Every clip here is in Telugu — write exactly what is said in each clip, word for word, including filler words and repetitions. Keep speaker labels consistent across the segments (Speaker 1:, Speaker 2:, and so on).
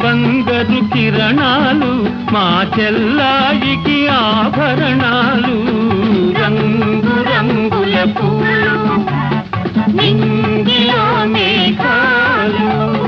Speaker 1: బంగారు కిరణాలు మా చెల్లాయికి ఆభరణాలు రంగు రంగుల పూలు నింగిలో మేఘాలు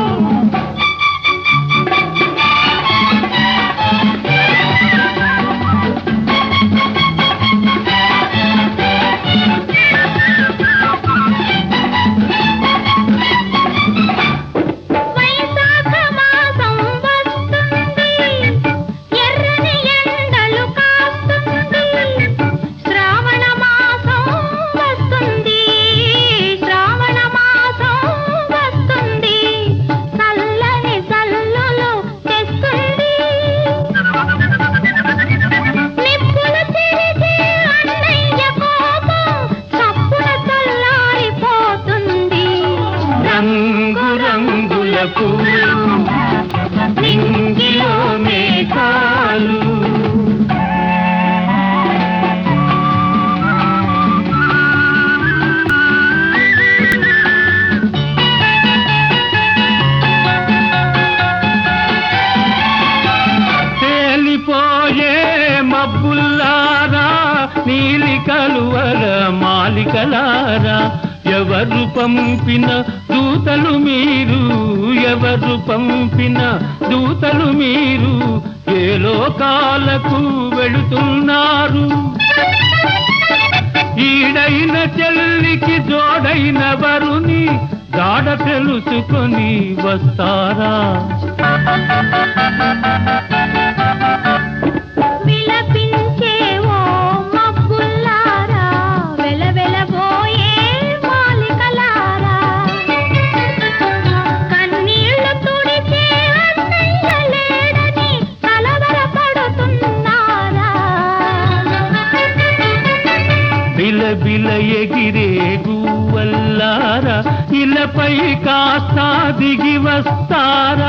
Speaker 1: పూలు నింగిలో మేఘాలు తేలిపోయే మబ్బుల్లారా నీలి కలువల మాలికలారా ఎవరు పంపిన దూతలు మీరు ఎవరు పంపిన దూతలు మీరు ఏ లోకాలకు వెళుతున్నారు ఈడైన చెల్లికి జోడైన వరుని జాడ తెలుసుకొని వస్తారా బిల ఎగిరే గువ్వల్లారా ఇలపై కాస్త దిగి వస్తారా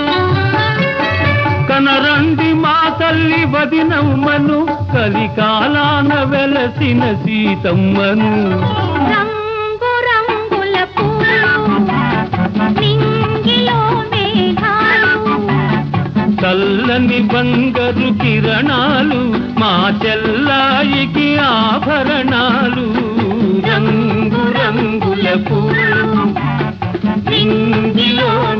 Speaker 1: కనరండి మా తల్లి వదినమ్మను కలికాలాన వెలసిన సీతమ్మను
Speaker 2: రంగు రంగుల పూలు నింగిలో మేఘాలు
Speaker 1: చల్లని బంగారు కిరణాలు మా చెల్లాయికి ఆభరణాలు రంగు రంగుల పూలు నింగిలో